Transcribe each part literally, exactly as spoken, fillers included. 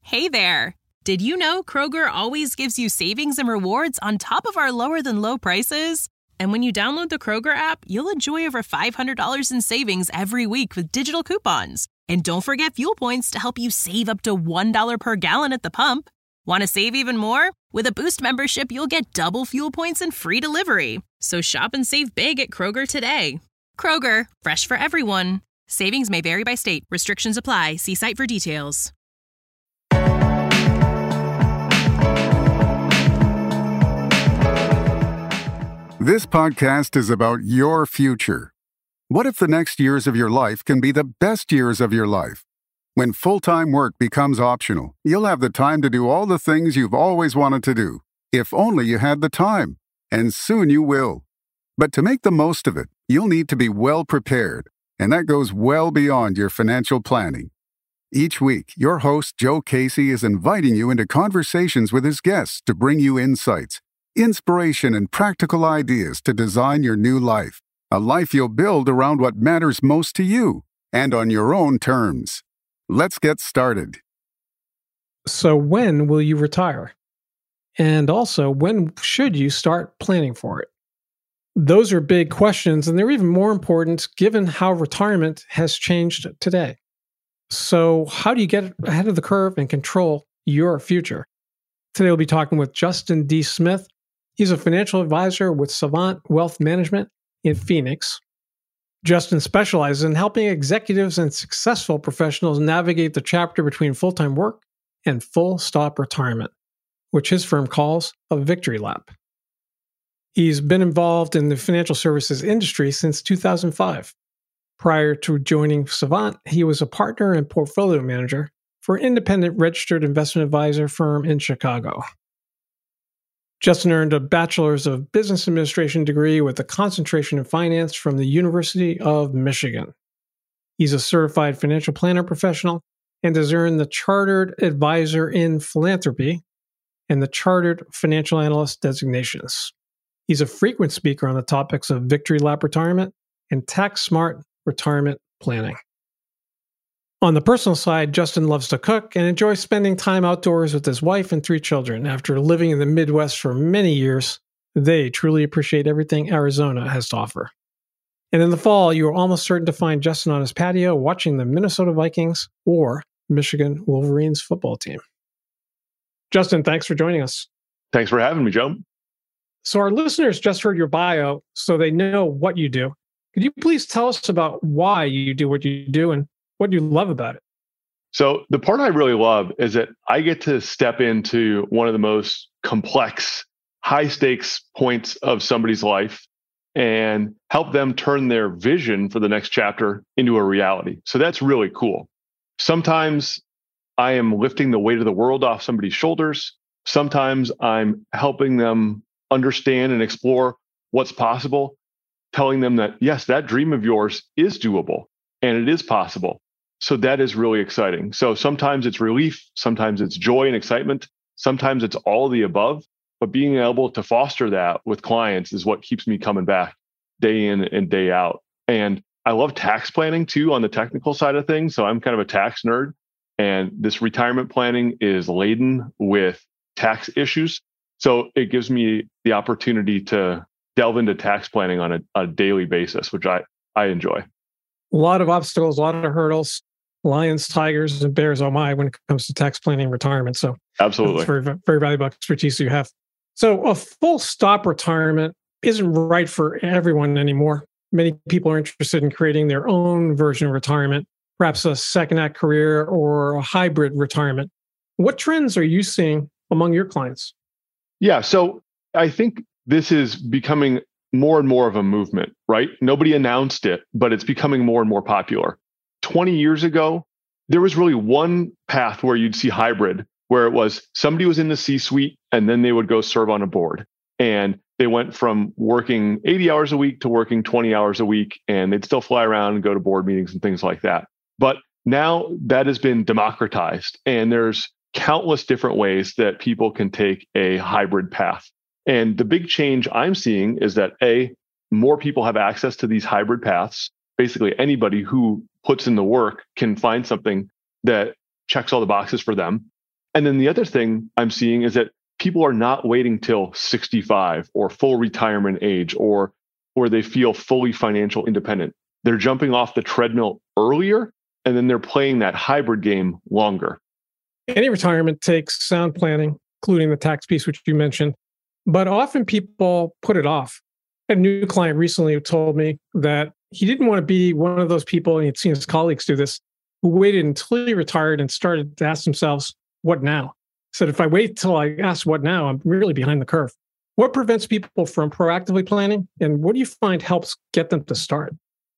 Hey there! Did you know Kroger always gives you savings and rewards on top of our lower-than-low prices? And when you download the Kroger app, you'll enjoy over five hundred dollars in savings every week with digital coupons. And don't forget fuel points to help you save up to one dollar per gallon at the pump. Want to save even more? With a Boost membership, you'll get double fuel points and free delivery. So shop and save big at Kroger today. Kroger, fresh for everyone. Savings may vary by state. Restrictions apply. See site for details. This podcast is about your future. What if the next years of your life can be the best years of your life? When full-time work becomes optional, you'll have the time to do all the things you've always wanted to do, if only you had the time. And soon you will. But to make the most of it, you'll need to be well prepared, and that goes well beyond your financial planning. Each week, your host, Joe Casey, is inviting you into conversations with his guests to bring you insights, inspiration, and practical ideas to design your new life, a life you'll build around what matters most to you and on your own terms. Let's get started. So when will you retire? And also, when should you start planning for it? Those are big questions, and they're even more important given how retirement has changed today. So how do you get ahead of the curve and control your future? Today we'll be talking with Justin D. Smith. He's a financial advisor with Savant Wealth Management in Phoenix. Justin specializes in helping executives and successful professionals navigate the chapter between full-time work and full-stop retirement, which his firm calls a victory lap. He's been involved in the financial services industry since two thousand five. Prior to joining Savant, he was a partner and portfolio manager for an independent registered investment advisor firm in Chicago. Justin earned a Bachelor's of Business Administration degree with a concentration in finance from the University of Michigan. He's a certified financial planner professional and has earned the Chartered Advisor in Philanthropy and the Chartered Financial Analyst designations. He's a frequent speaker on the topics of Victory Lap retirement and tax-smart retirement planning. On the personal side, Justin loves to cook and enjoys spending time outdoors with his wife and three children. After living in the Midwest for many years, they truly appreciate everything Arizona has to offer. And in the fall, you are almost certain to find Justin on his patio watching the Minnesota Vikings or Michigan Wolverines football team. Justin, thanks for joining us. Thanks for having me, Joe. So our listeners just heard your bio, so they know what you do. Could you please tell us about why you do what you do and what you love about it? So the part I really love is that I get to step into one of the most complex, high stakes points of somebody's life and help them turn their vision for the next chapter into a reality. So that's really cool. Sometimes I am lifting the weight of the world off somebody's shoulders. Sometimes I'm helping them understand and explore what's possible, telling them that, yes, that dream of yours is doable and it is possible. So that is really exciting. So sometimes it's relief, sometimes it's joy and excitement, sometimes it's all of the above, but being able to foster that with clients is what keeps me coming back day in and day out. And I love tax planning too on the technical side of things. So I'm kind of a tax nerd, and this retirement planning is laden with tax issues. So it gives me the opportunity to delve into tax planning on a, a daily basis, which I, I enjoy. A lot of obstacles, a lot of hurdles. Lions, tigers, and bears, oh my, when it comes to tax planning and retirement. So absolutely, it's very, very valuable expertise you have. So a full stop retirement isn't right for everyone anymore. Many people are interested in creating their own version of retirement, perhaps a second act career or a hybrid retirement. What trends are you seeing among your clients? Yeah, so I think this is becoming more and more of a movement, right? Nobody announced it, but it's becoming more and more popular. twenty years ago, there was really one path where you'd see hybrid, where it was somebody was in the C-suite and then they would go serve on a board. And they went from working eighty hours a week to working twenty hours a week, and they'd still fly around and go to board meetings and things like that. But now that has been democratized, and there's countless different ways that people can take a hybrid path. And the big change I'm seeing is that A, more people have access to these hybrid paths. Basically, anybody who puts in the work can find something that checks all the boxes for them. And then the other thing I'm seeing is that people are not waiting till sixty-five or full retirement age or or they feel fully financial independent. They're jumping off the treadmill earlier, and then they're playing that hybrid game longer. Any retirement takes sound planning, including the tax piece, which you mentioned, but often people put it off. A new client recently who told me that he didn't want to be one of those people, and he'd seen his colleagues do this, who waited until he retired and started to ask themselves, what now? He said, if I wait till I ask what now, I'm really behind the curve. What prevents people from proactively planning, and what do you find helps get them to start?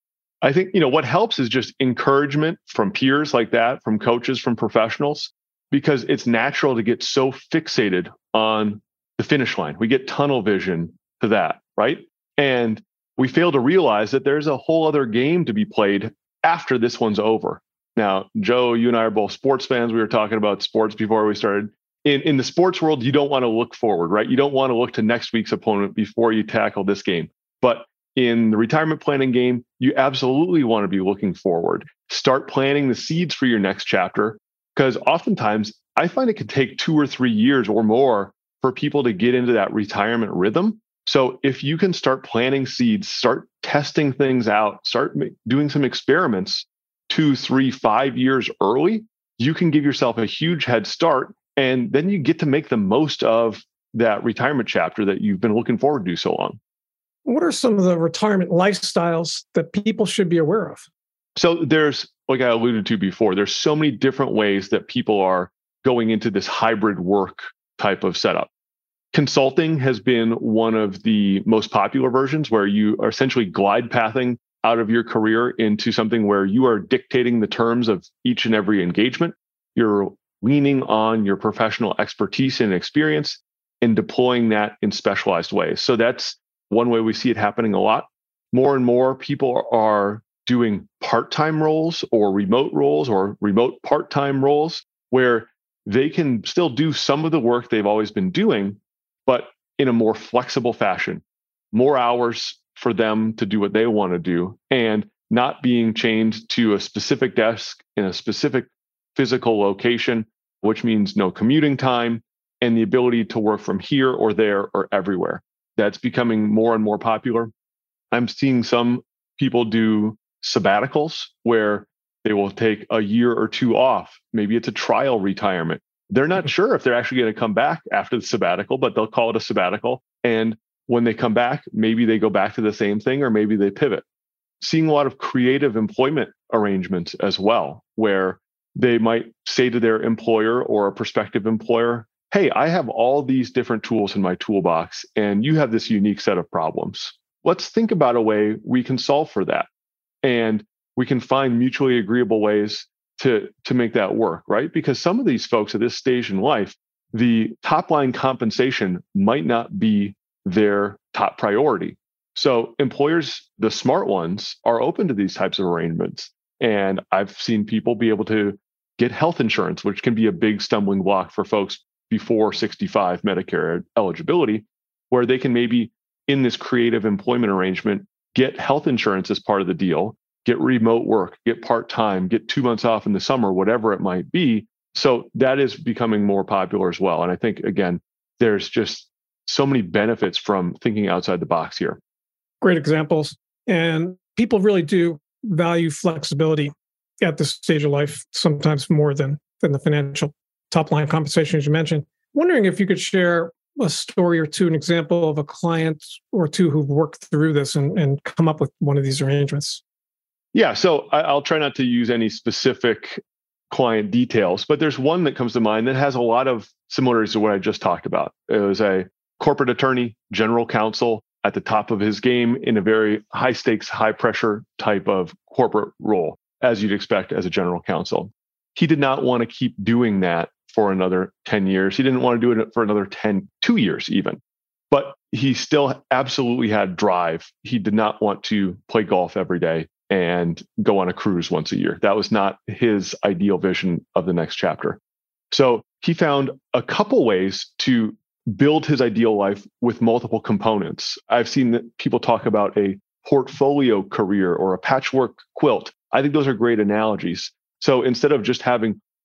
I think, you know, what helps is just encouragement from peers like that, from coaches, from professionals, because it's natural to get so fixated on the finish line. We get tunnel vision to that, right? And we fail to realize that there's a whole other game to be played after this one's over. Now, Joe, you and I are both sports fans. We were talking about sports before we started. In, in the sports world, you don't want to look forward, right? You don't want to look to next week's opponent before you tackle this game. But in the retirement planning game, you absolutely want to be looking forward. Start planting the seeds for your next chapter, because oftentimes I find it could take two or three years or more for people to get into that retirement rhythm. So if you can start planting seeds, start testing things out, start doing some experiments two, three, five years early, you can give yourself a huge head start. And then you get to make the most of that retirement chapter that you've been looking forward to so long. What are some of the retirement lifestyles that people should be aware of? So there's, like I alluded to before, there's so many different ways that people are going into this hybrid work type of setup. Consulting has been one of the most popular versions where you are essentially glide pathing out of your career into something where you are dictating the terms of each and every engagement. You're leaning on your professional expertise and experience and deploying that in specialized ways. So that's one way we see it happening a lot. More and more people are doing part-time roles or remote roles or remote part-time roles where they can still do some of the work they've always been doing, but in a more flexible fashion, more hours for them to do what they want to do and not being chained to a specific desk in a specific physical location, which means no commuting time and the ability to work from here or there or everywhere. That's becoming more and more popular. I'm seeing some people do sabbaticals where they will take a year or two off. Maybe it's a trial retirement. They're not sure if they're actually going to come back after the sabbatical, but they'll call it a sabbatical. And when they come back, maybe they go back to the same thing or maybe they pivot. Seeing a lot of creative employment arrangements as well, where they might say to their employer or a prospective employer, hey, I have all these different tools in my toolbox, and you have this unique set of problems. Let's think about a way we can solve for that. And we can find mutually agreeable ways to, to make that work, right? Because some of these folks at this stage in life, the top line compensation might not be their top priority. So employers, the smart ones, are open to these types of arrangements. And I've seen people be able to get health insurance, which can be a big stumbling block for folks before sixty-five Medicare eligibility, where they can maybe in this creative employment arrangement, get health insurance as part of the deal, get remote work, get part-time, get two months off in the summer, whatever it might be. So that is becoming more popular as well. And I think, again, there's just so many benefits from thinking outside the box here. Great examples. And people really do value flexibility at this stage of life, sometimes more than, than the financial top line compensation, as you mentioned. Wondering if you could share a story or two, an example of a client or two who've worked through this and, and come up with one of these arrangements. Yeah, so I, I'll try not to use any specific client details, but there's one that comes to mind that has a lot of similarities to what I just talked about. It was a corporate attorney, general counsel at the top of his game in a very high stakes, high pressure type of corporate role, as you'd expect as a general counsel. He did not want to keep doing that for another ten years. He didn't want to do it for another ten, two years even. But he still absolutely had drive. He did not want to play golf every day and go on a cruise once a year. That was not his ideal vision of the next chapter. So he found a couple ways to build his ideal life with multiple components. I've seen that people talk about a portfolio career or a patchwork quilt. I think those are great analogies. So instead of just having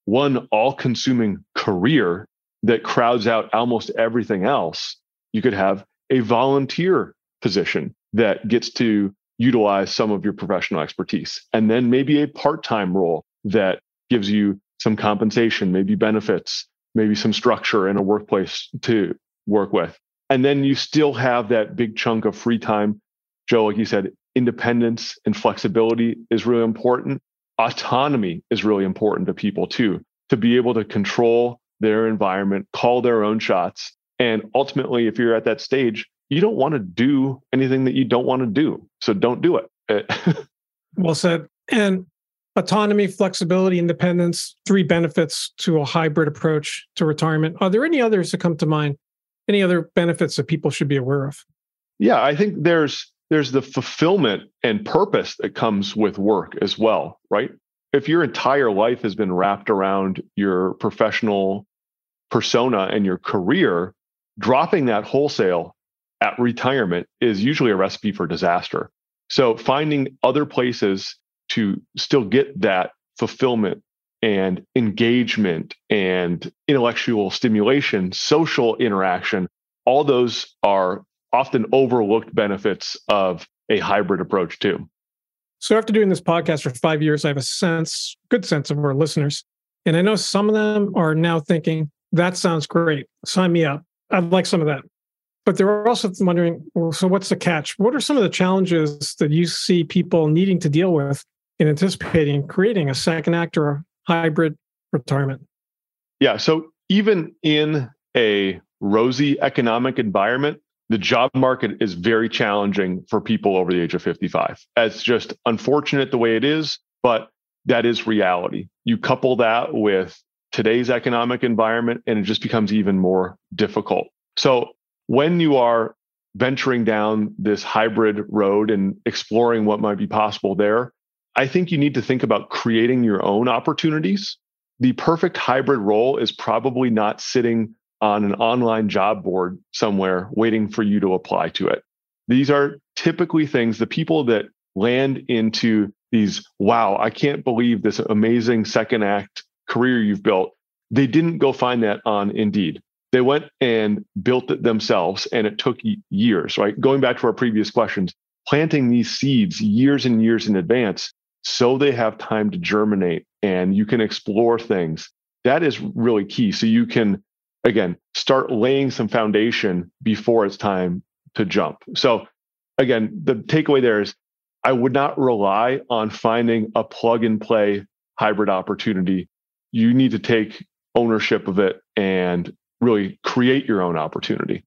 one all-consuming career that crowds out almost everything else. You could have a volunteer position that gets to utilize some of your professional expertise, and then maybe a part-time role that gives you some compensation, maybe benefits, maybe some structure in a workplace to work with. And then you still have that big chunk of free time. Joe, like you said, independence and flexibility is really important. Autonomy is really important to people too, to be able to control their environment, call their own shots. And ultimately, if you're at that stage, you don't want to do anything that you don't want to do. So don't do it. Well said. And autonomy, flexibility, independence, three benefits to a hybrid approach to retirement. Are there any others that come to mind? Any other benefits that people should be aware of? Yeah, I think there's there's the fulfillment and purpose that comes with work as well, right? If your entire life has been wrapped around your professional persona and your career, dropping that wholesale at retirement is usually a recipe for disaster. So finding other places to still get that fulfillment and engagement and intellectual stimulation, social interaction, all those are often overlooked benefits of a hybrid approach too. So after doing this podcast for five years, I have a sense, good sense of our listeners. And I know some of them are now thinking, that sounds great. Sign me up. I'd like some of that. But they're also wondering, well, so what's the catch? What are some of the challenges that you see people needing to deal with in anticipating creating a second act or a hybrid retirement? Yeah. So even in a rosy economic environment, the job market is very challenging for people over the age of fifty-five. It's just unfortunate the way it is, but that is reality. You couple that with today's economic environment, and it just becomes even more difficult. So when you are venturing down this hybrid road and exploring what might be possible there, I think you need to think about creating your own opportunities. The perfect hybrid role is probably not sitting on an online job board somewhere waiting for you to apply to it. These are typically things, the people that land into these, wow, I can't believe this amazing second act career you've built. They didn't go find that on Indeed. They went and built it themselves, and it took years, right? Going back to our previous questions, planting these seeds years and years in advance so they have time to germinate and you can explore things. That is really key. So you can, again, start laying some foundation before it's time to jump. So again, the takeaway there is I would not rely on finding a plug and play hybrid opportunity. You need to take ownership of it and really create your own opportunity.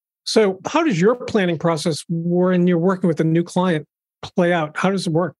So how does your planning process when you're working with a new client play out? How does it work?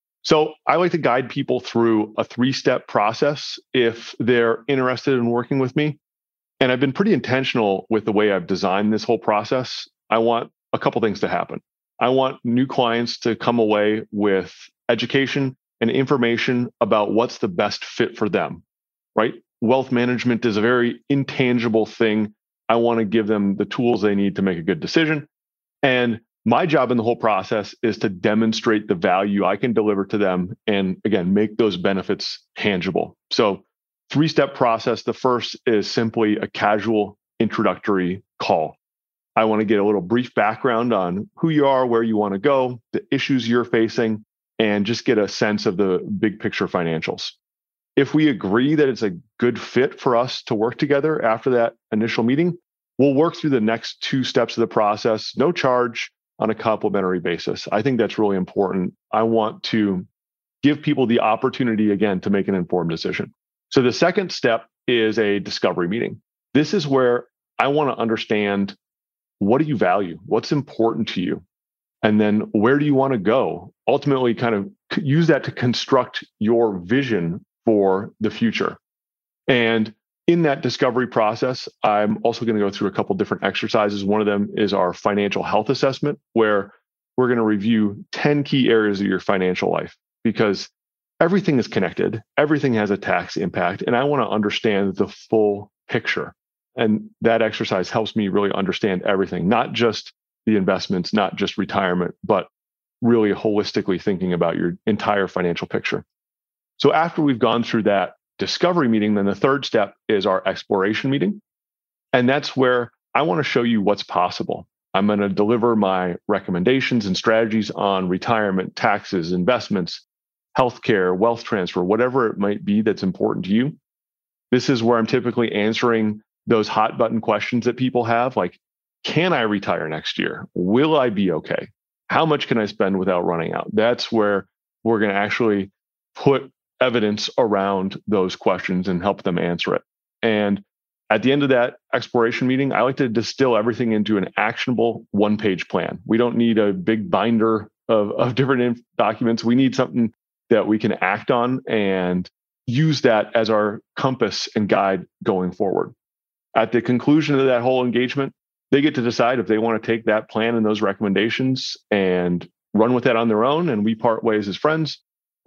So I like to guide people through a three-step process if they're interested in working with me. And I've been pretty intentional with the way I've designed this whole process. I want a couple things to happen. I want new clients to come away with education and information about what's the best fit for them, right? Wealth management is a very intangible thing. I want to give them the tools they need to make a good decision. And my job in the whole process is to demonstrate the value I can deliver to them and, again, make those benefits tangible. So three-step process. The first is simply a casual introductory call. I want to get a little brief background on who you are, where you want to go, the issues you're facing, and just get a sense of the big picture financials. If we agree that it's a good fit for us to work together after that initial meeting, we'll work through the next two steps of the process, no charge, on a complimentary basis. I think that's really important. I want to give people the opportunity, again, to make an informed decision. So the second step is a discovery meeting. This is where I want to understand, what do you value? What's important to you? And then where do you want to go? Ultimately, kind of use that to construct your vision for the future. And in that discovery process, I'm also going to go through a couple different exercises. One of them is our financial health assessment, where we're going to review ten key areas of your financial life, because everything is connected. Everything has a tax impact. And I want to understand the full picture. And that exercise helps me really understand everything, not just the investments, not just retirement, but really holistically thinking about your entire financial picture. So after we've gone through that discovery meeting, then the third step is our exploration meeting. And that's where I want to show you what's possible. I'm going to deliver my recommendations and strategies on retirement, taxes, investments, healthcare, wealth transfer, whatever it might be that's important to you. This is where I'm typically answering those hot button questions that people have, like, can I retire next year? Will I be okay? How much can I spend without running out? That's where we're going to actually put evidence around those questions and help them answer it. And at the end of that exploration meeting, I like to distill everything into an actionable one-page plan. We don't need a big binder of, of different inf- documents. We need something that we can act on and use that as our compass and guide going forward. At the conclusion of that whole engagement, they get to decide if they want to take that plan and those recommendations and run with that on their own, and we part ways as friends,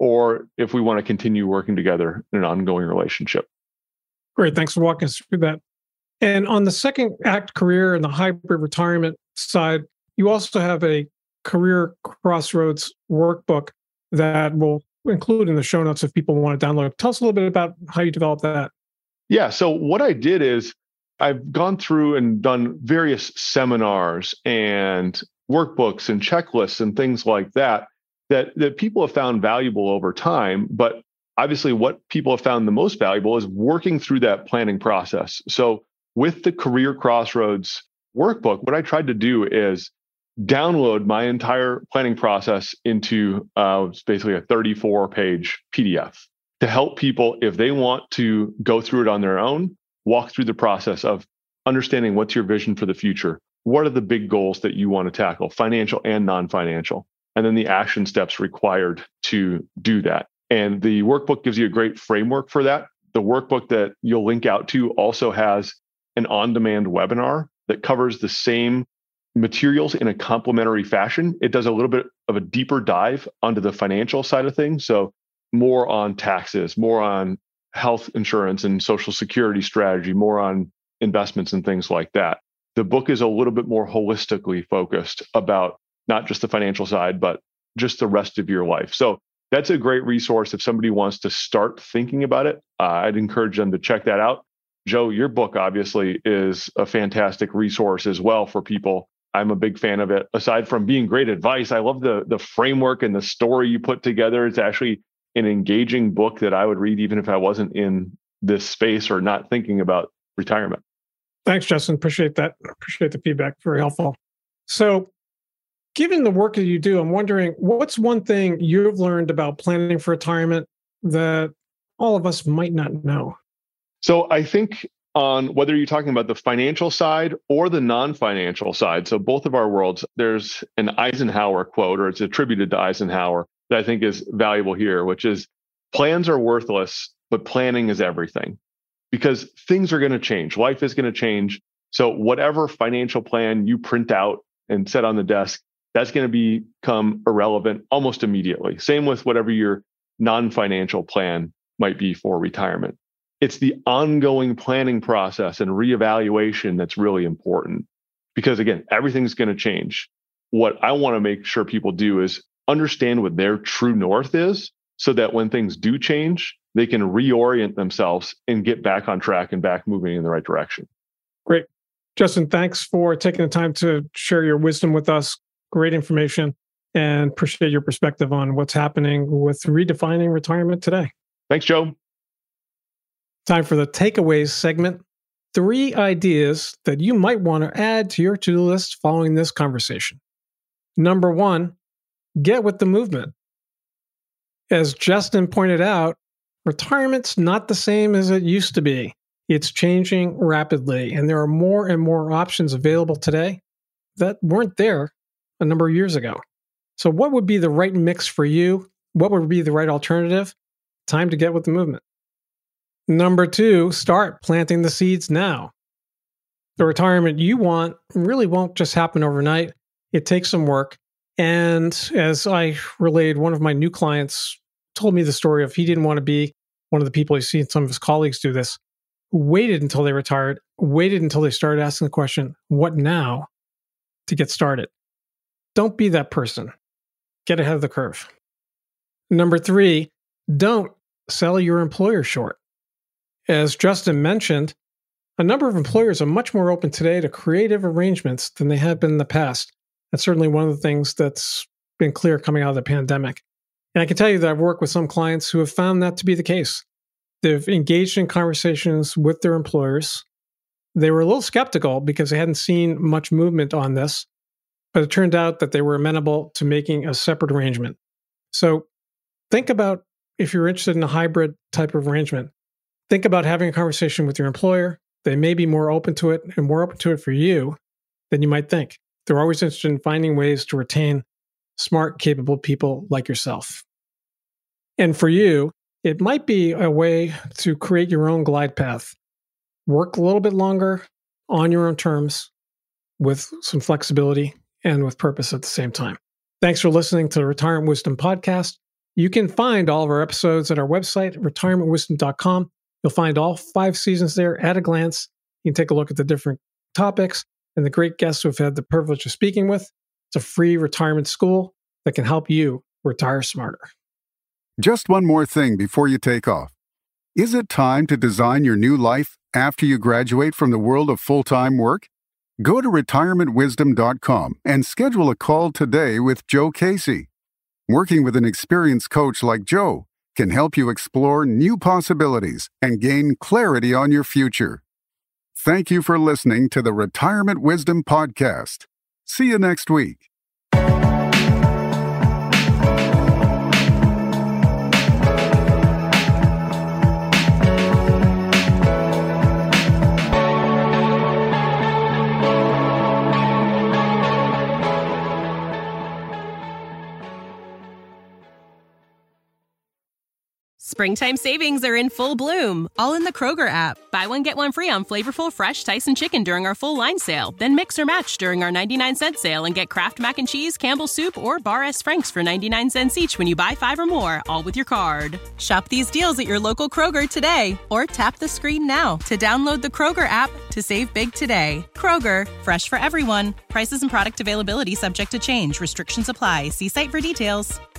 or if we want to continue working together in an ongoing relationship. Great. Thanks for walking us through that. And on the second act career and the hybrid retirement side, you also have a career crossroads workbook that will include in the show notes if people want to download. Tell us a little bit about how you developed that. Yeah. So what I did is I've gone through and done various seminars and workbooks and checklists and things like that, that, that people have found valuable over time. But obviously, what people have found the most valuable is working through that planning process. So with the Career Crossroads workbook, what I tried to do is download my entire planning process into uh, basically a thirty-four page P D F to help people, if they want to go through it on their own, walk through the process of understanding what's your vision for the future. What are the big goals that you want to tackle, financial and non-financial? And then the action steps required to do that. And the workbook gives you a great framework for that. The workbook that you'll link out to also has an on-demand webinar that covers the same materials in a complementary fashion. It does a little bit of a deeper dive onto the financial side of things. So more on taxes, more on health insurance and social security strategy, more on investments and things like that. The book is a little bit more holistically focused about not just the financial side, but just the rest of your life. So that's a great resource if somebody wants to start thinking about it. Uh, I'd encourage them to check that out. Joe, your book obviously is a fantastic resource as well for people. I'm a big fan of it. Aside from being great advice, I love the the framework and the story you put together. It's actually an engaging book that I would read even if I wasn't in this space or not thinking about retirement. Thanks, Justin. Appreciate that. Appreciate the feedback. Very helpful. So, given the work that you do, I'm wondering, what's one thing you've learned about planning for retirement that all of us might not know? So I think on whether you're talking about the financial side or the non-financial side, so both of our worlds, there's an Eisenhower quote, or it's attributed to Eisenhower, that I think is valuable here, which is plans are worthless, but planning is everything. Because things are going to change. Life is going to change. So whatever financial plan you print out and set on the desk, that's going to become irrelevant almost immediately. Same with whatever your non-financial plan might be for retirement. It's the ongoing planning process and reevaluation that's really important because, again, everything's going to change. What I want to make sure people do is understand what their true north is so that when things do change, they can reorient themselves and get back on track and back moving in the right direction. Great. Justin, thanks for taking the time to share your wisdom with us. Great information, and appreciate your perspective on what's happening with redefining retirement today. Thanks, Joe. Time for the takeaways segment. Three ideas that you might want to add to your to-do list following this conversation. Number one, get with the movement. As Justin pointed out, retirement's not the same as it used to be. It's changing rapidly, and there are more and more options available today that weren't there a number of years ago. So what would be the right mix for you? What would be the right alternative? Time to get with the movement. Number two, start planting the seeds now. The retirement you want really won't just happen overnight. It takes some work. And as I relayed, one of my new clients told me the story of he didn't want to be one of the people he's seen some of his colleagues do this, who waited until they retired, waited until they started asking the question, what now, to get started. Don't be that person. Get ahead of the curve. Number three, don't sell your employer short. As Justin mentioned, a number of employers are much more open today to creative arrangements than they have been in the past. That's certainly one of the things that's been clear coming out of the pandemic. And I can tell you that I've worked with some clients who have found that to be the case. They've engaged in conversations with their employers. They were a little skeptical because they hadn't seen much movement on this, but it turned out that they were amenable to making a separate arrangement. So think about if you're interested in a hybrid type of arrangement. Think about having a conversation with your employer. They may be more open to it and more open to it for you than you might think. They're always interested in finding ways to retain smart, capable people like yourself. And for you, it might be a way to create your own glide path. Work a little bit longer on your own terms with some flexibility and with purpose at the same time. Thanks for listening to the Retirement Wisdom Podcast. You can find all of our episodes at our website, retirement wisdom dot com. You'll find all five seasons there at a glance. You can take a look at the different topics and the great guests we've had the privilege of speaking with. It's a free retirement school that can help you retire smarter. Just one more thing before you take off. Is it time to design your new life after you graduate from the world of full-time work? Go to retirement wisdom dot com and schedule a call today with Joe Casey. Working with an experienced coach like Joe can help you explore new possibilities and gain clarity on your future. Thank you for listening to the Retirement Wisdom Podcast. See you next week. Springtime savings are in full bloom, all in the Kroger app. Buy one, get one free on flavorful, fresh Tyson chicken during our full line sale. Then mix or match during our ninety-nine cent sale and get Kraft Mac and Cheese, Campbell's Soup, or Bar S. Frank's for ninety-nine cents each when you buy five or more, all with your card. Shop these deals at your local Kroger today, or tap the screen now to download the Kroger app to save big today. Kroger, fresh for everyone. Prices and product availability subject to change. Restrictions apply. See site for details.